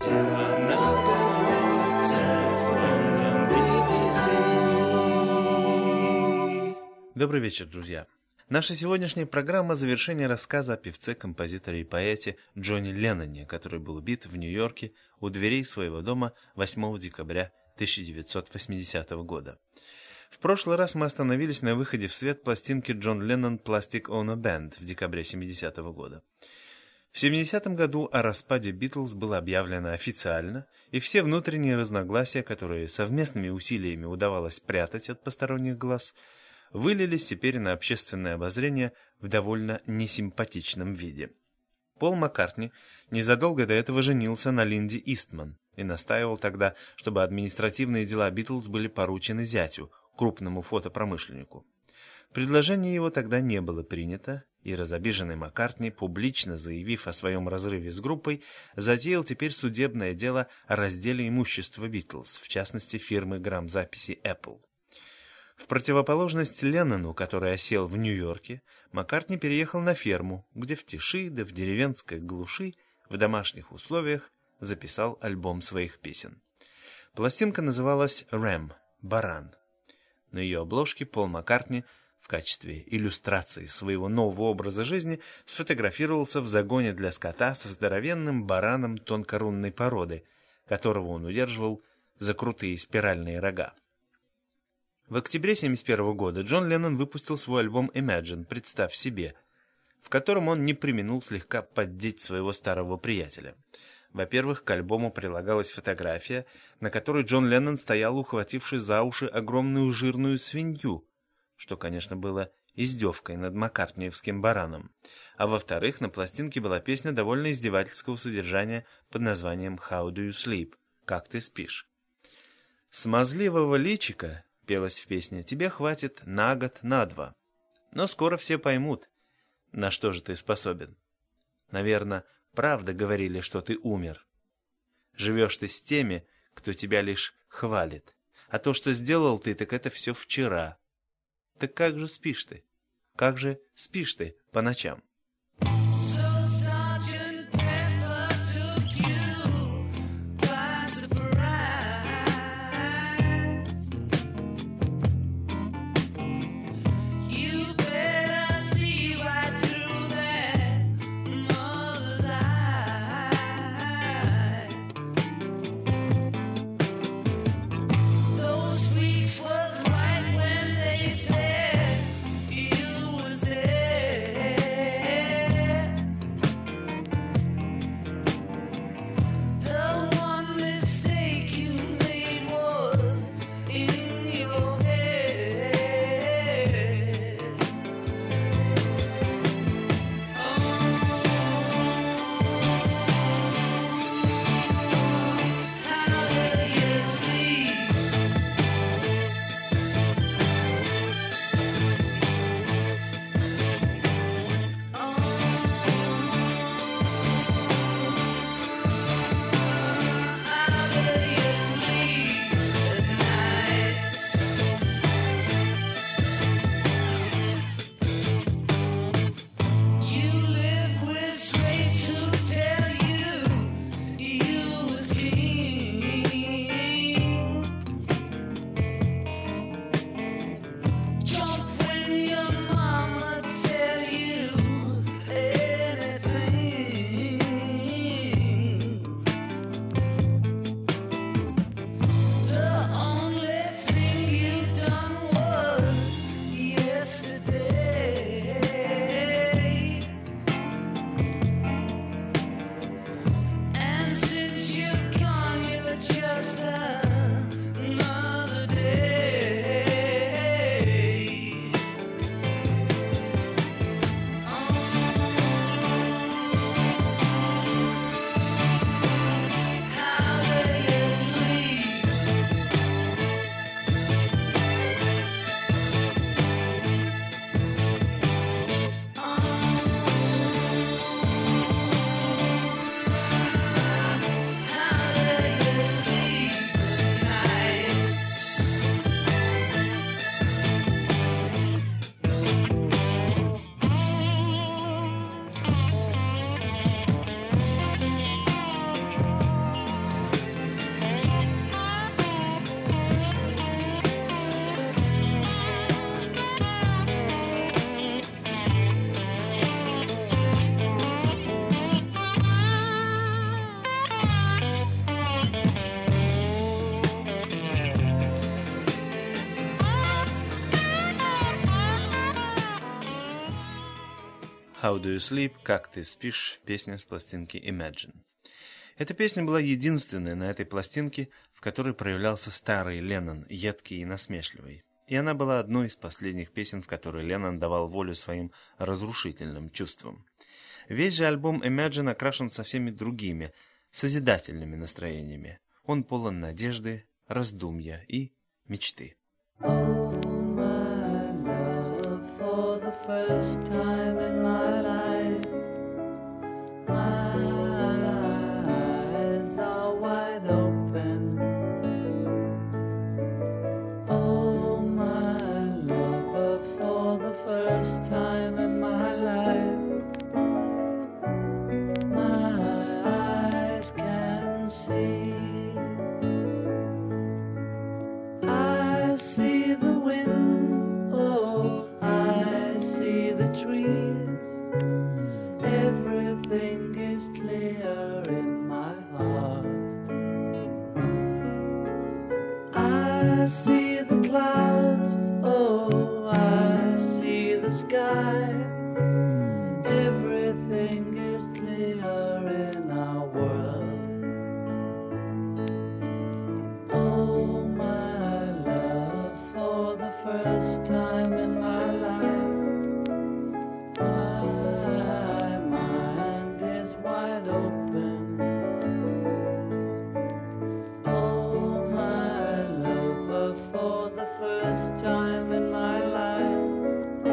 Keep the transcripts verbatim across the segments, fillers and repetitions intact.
Добрый вечер, друзья. Наша сегодняшняя программа – завершение рассказа о певце, композиторе и поэте Джонни Ленноне, который был убит в Нью-Йорке у дверей своего дома восьмого декабря тысяча девятьсот восьмидесятого года. В прошлый раз мы остановились на выходе в свет пластинки «Джон Леннон Plastic Ono Band» в декабре семидесятого года. В семидесятом году о распаде Битлз было объявлено официально, и все внутренние разногласия, которые совместными усилиями удавалось прятать от посторонних глаз, вылились теперь на общественное обозрение в довольно несимпатичном виде. Пол Маккартни незадолго до этого женился на Линде Истман и настаивал тогда, чтобы административные дела Битлз были поручены зятю, крупному фотопромышленнику. Предложение его тогда не было принято, и разобиженный Маккартни, публично заявив о своем разрыве с группой, затеял теперь судебное дело о разделе имущества Битлз, в частности фирмы грамзаписи Apple. В противоположность Леннону, который осел в Нью-Йорке, Маккартни переехал на ферму, где в тиши да в деревенской глуши, в домашних условиях, записал альбом своих песен. Пластинка называлась «Ram» — «Баран». На ее обложке Пол Маккартни в качестве иллюстрации своего нового образа жизни сфотографировался в загоне для скота со здоровенным бараном тонкорунной породы, которого он удерживал за крутые спиральные рога. В октябре семьдесят первого года Джон Леннон выпустил свой альбом «Imagine» «Представь себе», в котором он не преминул слегка поддеть своего старого приятеля. Во-первых, к альбому прилагалась фотография, на которой Джон Леннон стоял, ухвативший за уши огромную жирную свинью, что, конечно, было издевкой над маккартниевским бараном. А во-вторых, на пластинке была песня довольно издевательского содержания под названием «How do you sleep?» «Как ты спишь?». «Смазливого личика», — пелось в песне, — «тебе хватит на год, на два. Но скоро все поймут, на что же ты способен. Наверное, правда говорили, что ты умер. Живешь ты с теми, кто тебя лишь хвалит. А то, что сделал ты, так это все вчера. Так как же спишь ты? Как же спишь ты по ночам?» «How Do You Sleep?» «Как ты спишь?» песня с пластинки Imagine. Эта песня была единственной на этой пластинке, в которой проявлялся старый Леннон, едкий и насмешливый. И она была одной из последних песен, в которой Леннон давал волю своим разрушительным чувствам. Весь же альбом Imagine окрашен совсем другими, созидательными настроениями. Он полон надежды, раздумья и мечты. I see the clouds, oh, I see the sky. Everything is clear in our world. Oh, my love, for the first time in my life, my mind is wide open. For the first time in my life,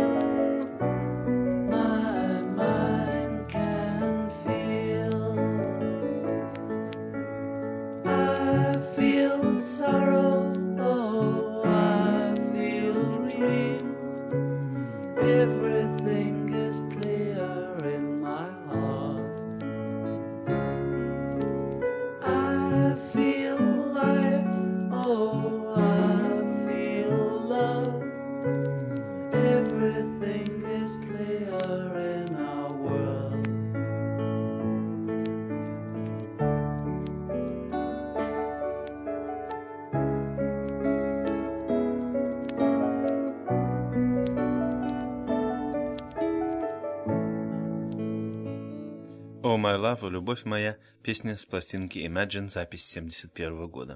my mind can feel. I feel sorrow, oh, I feel dreams. Everything is clear in my heart. I feel life, oh, everything is clear in our world. «Oh, my love», «Любовь моя» — песня с пластинки Imagine, запись семьдесят первого года.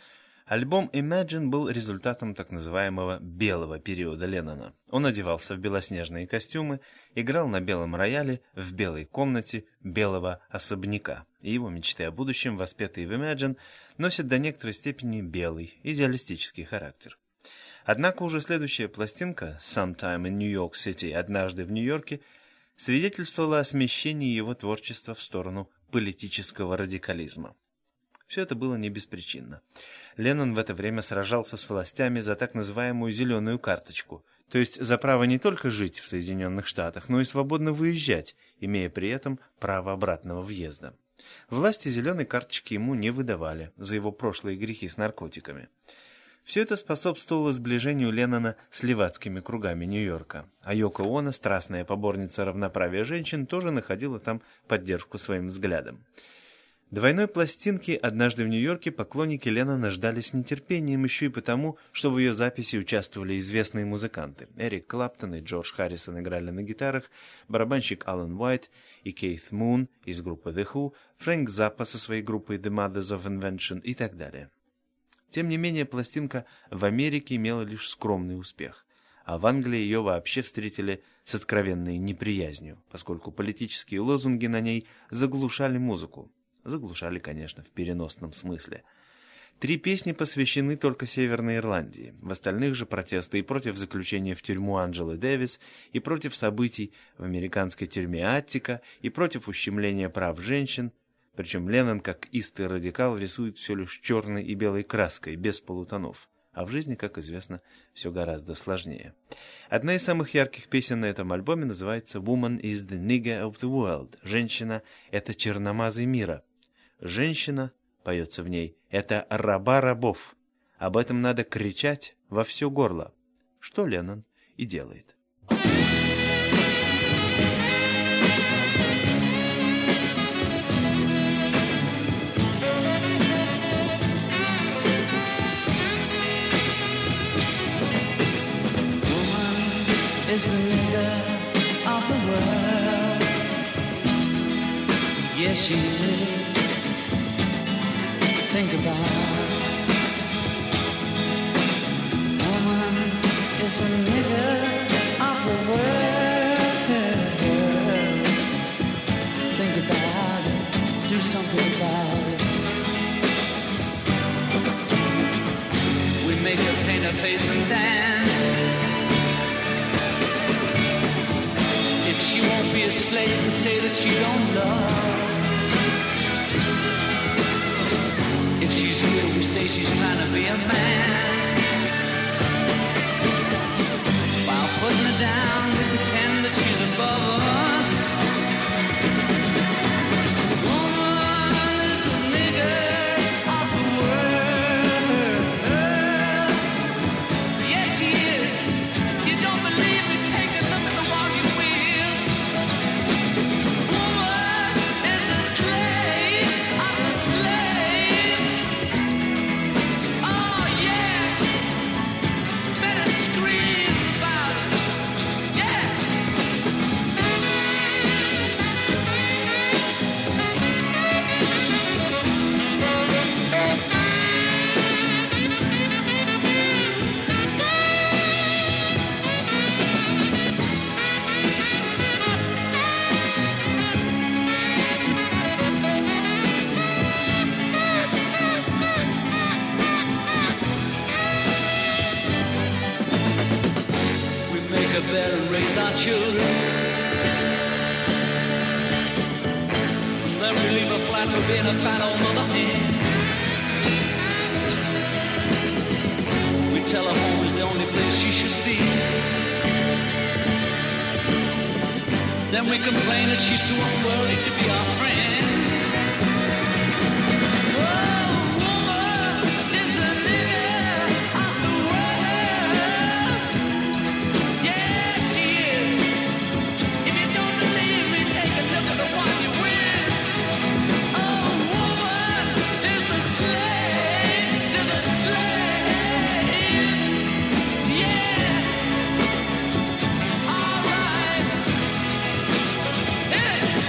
Альбом Imagine был результатом так называемого «белого периода» Леннона. Он одевался в белоснежные костюмы, играл на белом рояле в белой комнате белого особняка. И его мечты о будущем, воспетые в Imagine, носят до некоторой степени белый, идеалистический характер. Однако уже следующая пластинка «Sometime in New York City», «Однажды в Нью-Йорке», свидетельствовала о смещении его творчества в сторону политического радикализма. Все это было не беспричинно. Леннон в это время сражался с властями за так называемую «зеленую карточку», то есть за право не только жить в Соединенных Штатах, но и свободно выезжать, имея при этом право обратного въезда. Власти зеленой карточки ему не выдавали за его прошлые грехи с наркотиками. Все это способствовало сближению Леннона с левацкими кругами Нью-Йорка, а Йоко Оно, страстная поборница равноправия женщин, тоже находила там поддержку своим взглядам. Двойной пластинки «Однажды в Нью-Йорке» поклонники Леннона ждали с нетерпением еще и потому, что в ее записи участвовали известные музыканты. Эрик Клэптон и Джордж Харрисон играли на гитарах, барабанщик Алан Уайт и Кейт Мун из группы The Who, Фрэнк Заппа со своей группой The Mothers of Invention и так далее. Тем не менее, пластинка в Америке имела лишь скромный успех, а в Англии ее вообще встретили с откровенной неприязнью, поскольку политические лозунги на ней заглушали музыку. Заглушали, конечно, в переносном смысле. Три песни посвящены только Северной Ирландии. В остальных же протесты и против заключения в тюрьму Анджелы Дэвис, и против событий в американской тюрьме Аттика, и против ущемления прав женщин. Причем Леннон, как истый радикал, рисует все лишь черной и белой краской, без полутонов. А в жизни, как известно, все гораздо сложнее. Одна из самых ярких песен на этом альбоме называется «Woman is the nigger of the world». «Женщина — это черномазый мира». «Женщина», поется в ней, — «это раба рабов». Об этом надо кричать во все горло, что Леннон и делает. Is the leader of the world. Yes, she is. Think about it. Woman is the nigger of the world. Think about it. Do something about it. We make her paint her face and dance. If she won't be a slave and say that she don't love. If she's real, we say she's trying to be a man. While putting her down, we pretend that she's above us. Woman is the nigger of the world. Yes, she is. You don't believe me? Take a look at the one you will. Woman is the slave of the slaves. Oh yeah, better scream about it. Yeah. We make her better raise our children. Then we leave her flat for being a fat old mother hen. We tell her home is the only place she should be. Then we complain that she's too unworldly to be our friend. Oh, woman is the nigger of the world. Yeah, she is. If you don't believe me, take a look at the one you're with. Oh, woman is the slave to the slave. Yeah. All right. Hit it.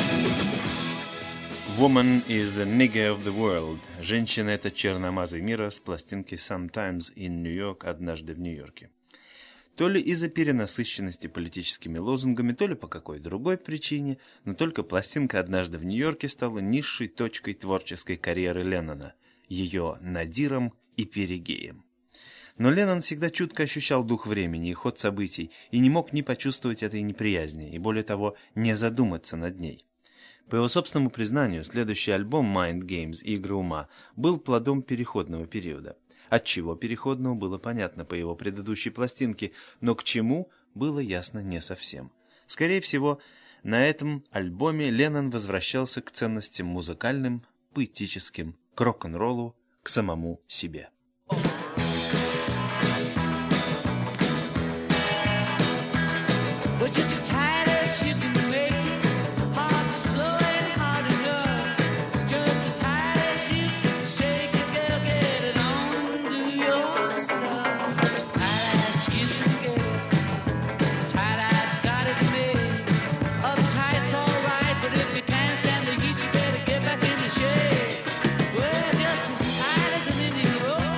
Woman is the nigger of the world. Женщина — это черномазый мира с пластинки Sometimes in New York, однажды в Нью-Йорке. То ли из-за перенасыщенности политическими лозунгами, то ли по какой другой причине, но только пластинка «Однажды в Нью-Йорке» стала низшей точкой творческой карьеры Леннона, ее надиром и перигеем. Но Леннон всегда чутко ощущал дух времени и ход событий, и не мог не почувствовать этой неприязни, и более того, не задуматься над ней. По его собственному признанию, следующий альбом Mind Games «Игры ума» был плодом переходного периода. От чего переходного было понятно по его предыдущей пластинке, но к чему было ясно не совсем. Скорее всего, на этом альбоме Леннон возвращался к ценностям музыкальным, поэтическим, к рок-н-роллу, к самому себе. But just as tight as you can make it, hard to slow and hard enough. Just as tight as you can shake it, girl, get it on and do your stuff. Tight as you can get it, tight as got it made. Uptight's alright, but if you can't stand the heat, you better get back in the shade. Well, just as tight as an Indian rope.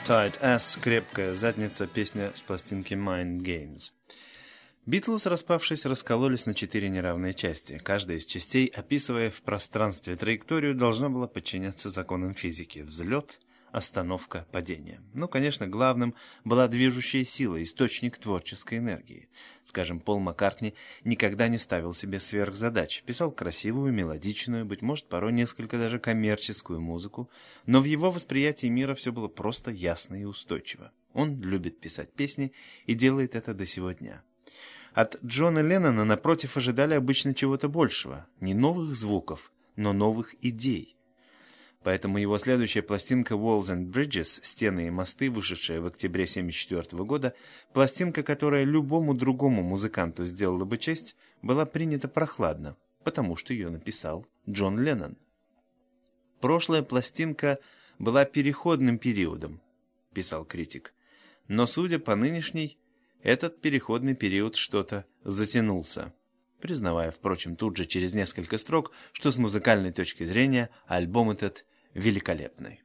Tight Ass, крепкая задница, песня с пластинки Mind Games. Битлз, распавшись, раскололись на четыре неравные части. Каждая из частей, описывая в пространстве траекторию, должна была подчиняться законам физики. Взлет, остановка, падение. Ну, конечно, главным была движущая сила, источник творческой энергии. Скажем, Пол Маккартни никогда не ставил себе сверхзадач. Писал красивую, мелодичную, быть может, порой несколько даже коммерческую музыку, но в его восприятии мира все было просто ясно и устойчиво. Он любит писать песни и делает это до сего дня. От Джона Леннона, напротив, ожидали обычно чего-то большего. Не новых звуков, но новых идей. Поэтому его следующая пластинка «Walls and Bridges» «Стены и мосты», вышедшая в октябре тысяча девятьсот семьдесят четвёртого года, пластинка, которая любому другому музыканту сделала бы честь, была принята прохладно, потому что ее написал Джон Леннон. «Прошлая пластинка была переходным периодом», — писал критик, но, судя по нынешней, этот переходный период что-то затянулся, признавая, впрочем, тут же через несколько строк, что с музыкальной точки зрения альбом этот великолепный.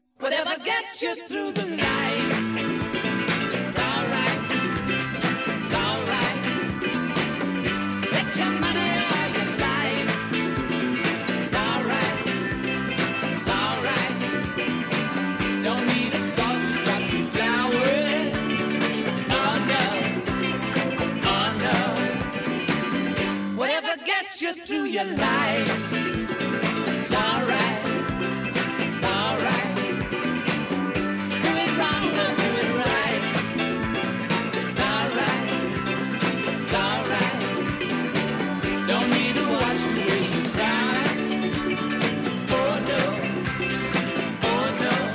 Through your life, it's alright, it's alright. Do it wrong or do it right, it's alright, it's alright. Don't need to watch you waste your time. Oh no, oh no.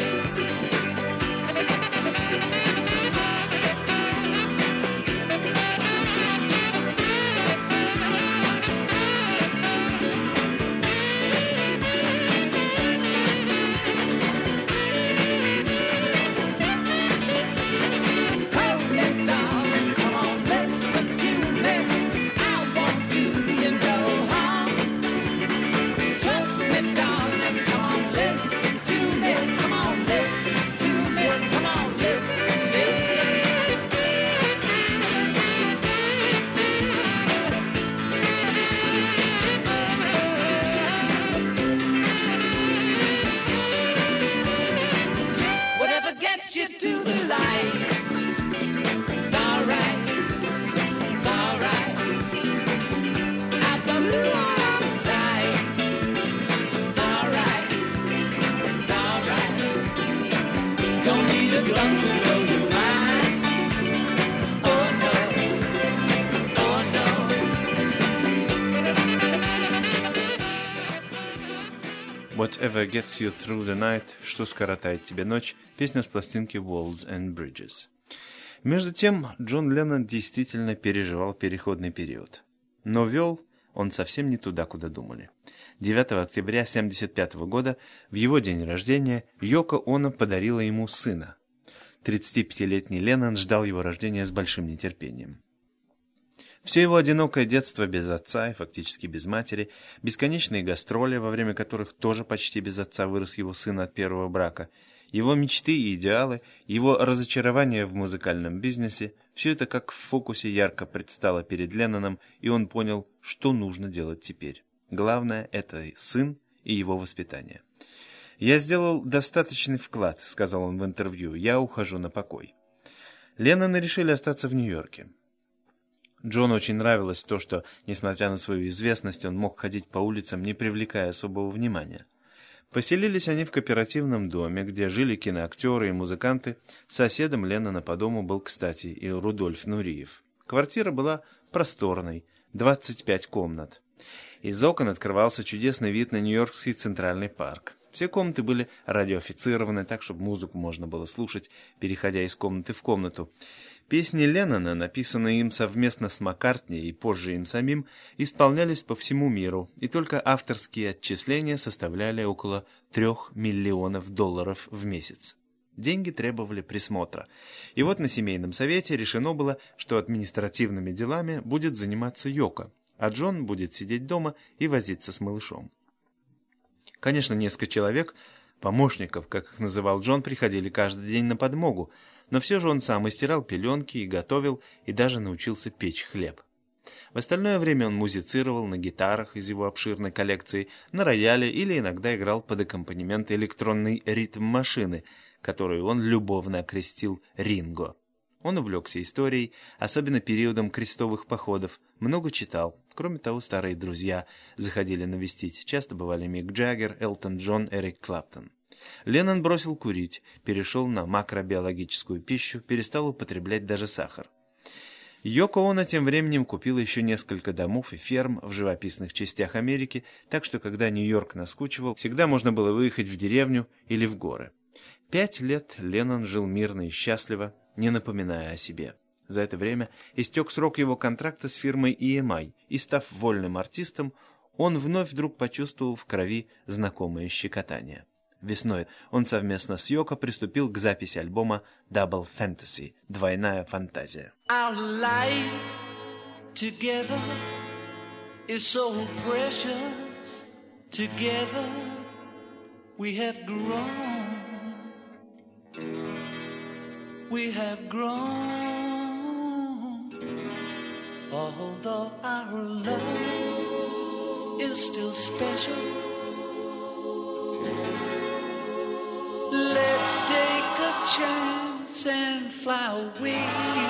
Whatever Gets You Through the Night, что скоротает тебе ночь, песня с пластинки Walls and Bridges. Между тем, Джон Леннон действительно переживал переходный период. Но вел он совсем не туда, куда думали. девятого октября тысяча девятьсот семьдесят пятого года, в его день рождения, Йоко Оно подарила ему сына. тридцатипятилетний Леннон ждал его рождения с большим нетерпением. Все его одинокое детство без отца и фактически без матери, бесконечные гастроли, во время которых тоже почти без отца вырос его сын от первого брака, его мечты и идеалы, его разочарование в музыкальном бизнесе – все это как в фокусе ярко предстало перед Ленноном, и он понял, что нужно делать теперь. Главное – это сын и его воспитание. «Я сделал достаточный вклад», – сказал он в интервью, – «я ухожу на покой». Ленноны решили остаться в Нью-Йорке. Джону очень нравилось то, что, несмотря на свою известность, он мог ходить по улицам, не привлекая особого внимания. Поселились они в кооперативном доме, где жили киноактеры и музыканты. Соседом Леннона по дому был, кстати, и Рудольф Нуриев. Квартира была просторной, двадцать пять комнат. Из окон открывался чудесный вид на Нью-Йоркский Центральный парк. Все комнаты были радиоофицированы, так, чтобы музыку можно было слушать, переходя из комнаты в комнату. Песни Леннона, написанные им совместно с Маккартни и позже им самим, исполнялись по всему миру, и только авторские отчисления составляли около трех миллионов долларов в месяц. Деньги требовали присмотра. И вот на семейном совете решено было, что административными делами будет заниматься Йоко, а Джон будет сидеть дома и возиться с малышом. Конечно, несколько человек Помощников, как их называл Джон, приходили каждый день на подмогу, но все же он сам и стирал пеленки, и готовил, и даже научился печь хлеб. В остальное время он музицировал на гитарах из его обширной коллекции, на рояле или иногда играл под аккомпанемент электронной ритм-машины, которую он любовно окрестил «Ринго». Он увлекся историей, особенно периодом крестовых походов, много читал. Кроме того, старые друзья заходили навестить. Часто бывали Мик Джаггер, Элтон Джон, Эрик Клэптон. Леннон бросил курить, перешел на макробиологическую пищу, перестал употреблять даже сахар. Йоко Оно тем временем купила еще несколько домов и ферм в живописных частях Америки, так что когда Нью-Йорк наскучивал, всегда можно было выехать в деревню или в горы. Пять лет Леннон жил мирно и счастливо, не напоминая о себе. За это время истек срок его контракта с фирмой и эм ай, и, став вольным артистом, он вновь вдруг почувствовал в крови знакомое щекотание. Весной он совместно с Йоко приступил к записи альбома Double Fantasy – «Двойная фантазия». Our life together is so precious. Together we have grown. We have grown. Although our love is still special. Let's take a chance and fly away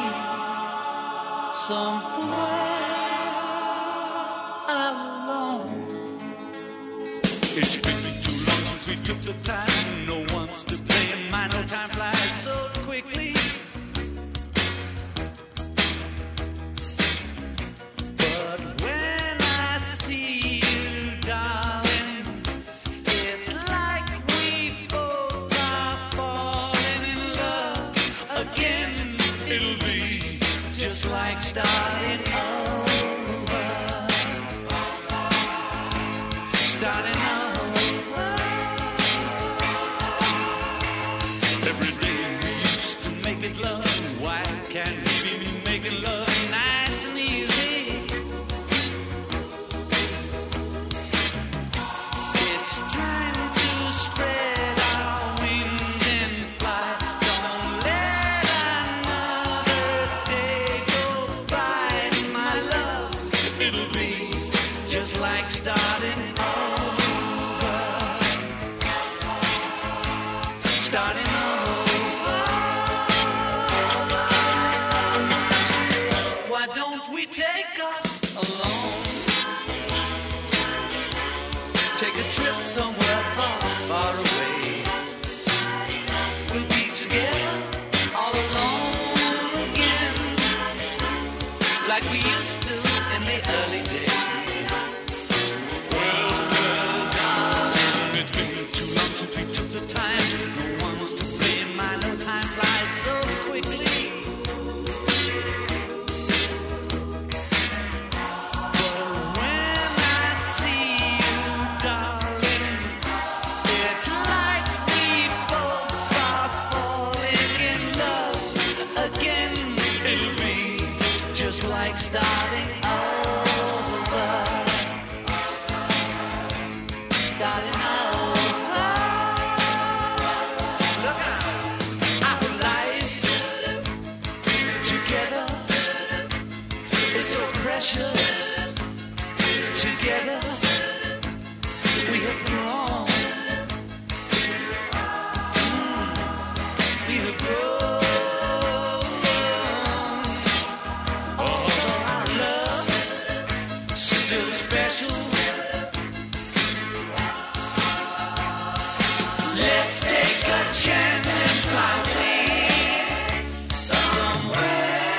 somewhere alone. It's been too long since we took the time. No one's to blame. My no time flies so quickly. But when I see you, darling, it's like we both are falling in love again. It'll be just like starting over. Starting over. Every day we used to make it love. Why can't we be making love nice and easy? It's time to spread our wings and fly. Don't let another day go by, my love. It'll be just like starting over. Starting over. Why don't we take us alone? Take a trip somewhere far, far away. We'll be together all alone again, like we used to in the early days. Well, well, darling, it's been too long since we took the time. No one's to blame. My no time flies so quickly. But when I see you, darling, it's like we both are falling in love again. It'll be just like starting over. Starting over. Look out. Our life together is so precious. Together we have grown. We have grown. Although our love is still special. Let's take a chance and fly away somewhere.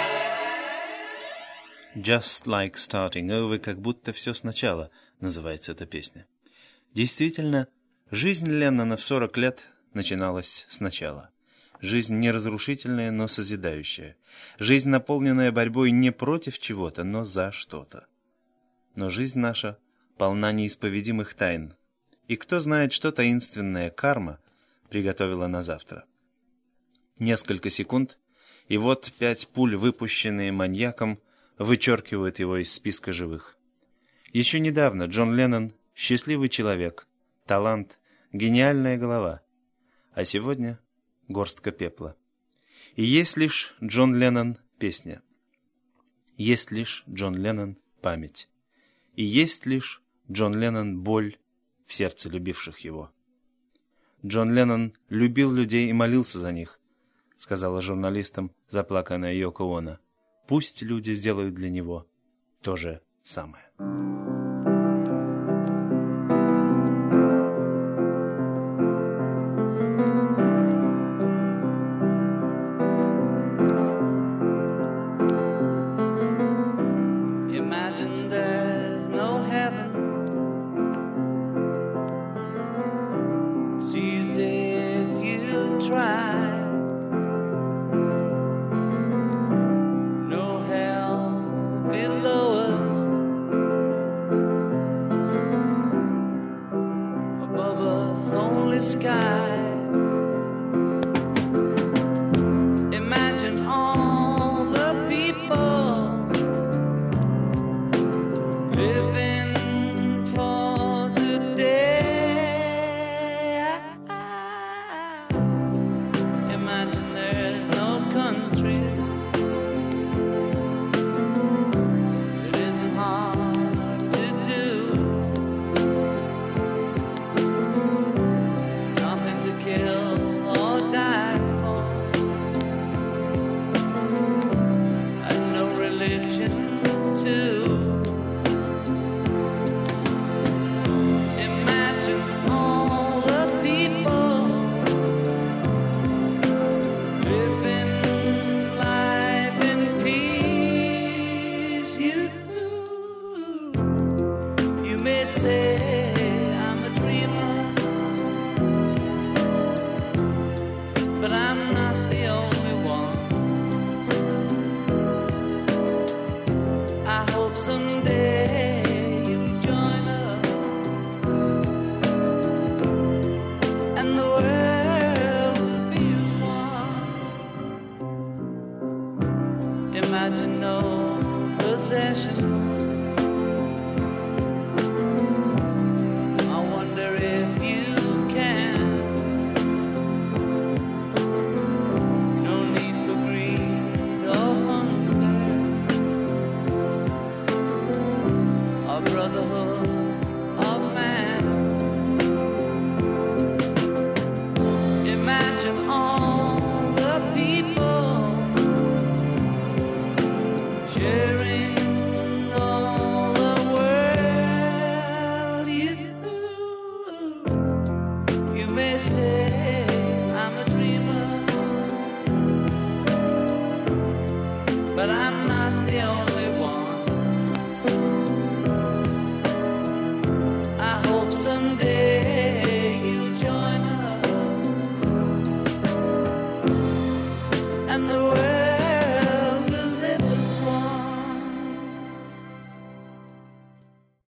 «Just like starting over», как будто все сначала, называется эта песня. Действительно, жизнь Леннона в сорок лет начиналась сначала. Жизнь не разрушительная, но созидающая. Жизнь, наполненная борьбой не против чего-то, но за что-то. Но жизнь наша полна неисповедимых тайн. И кто знает, что таинственная карма приготовила на завтра. Несколько секунд, и вот пять пуль, выпущенные маньяком, вычеркивают его из списка живых. Еще недавно Джон Леннон — счастливый человек, талант, гениальная голова, а сегодня горстка пепла. И есть лишь Джон Леннон песня, есть лишь Джон Леннон память, и есть лишь Джон Леннон боль в сердце любивших его. Джон Леннон любил людей и молился за них, сказала журналистам заплаканная Йоко Оно. Пусть люди сделают для него то же самое. Imagine there's no heaven. It's easy if you try. No hell below us. Above us only sky. Imagine all the people living for today. Imagine there's no countries. It isn't hard to do. Nothing to kill or die for. And no religion too. Imagine all the people living life in peace. You, you may say I'm a dreamer, but I'm not the only one. I hope someday you'll join us and the world will be as one. Imagine no possessions. I wonder if you can. No need for greed or hunger. Our brotherhood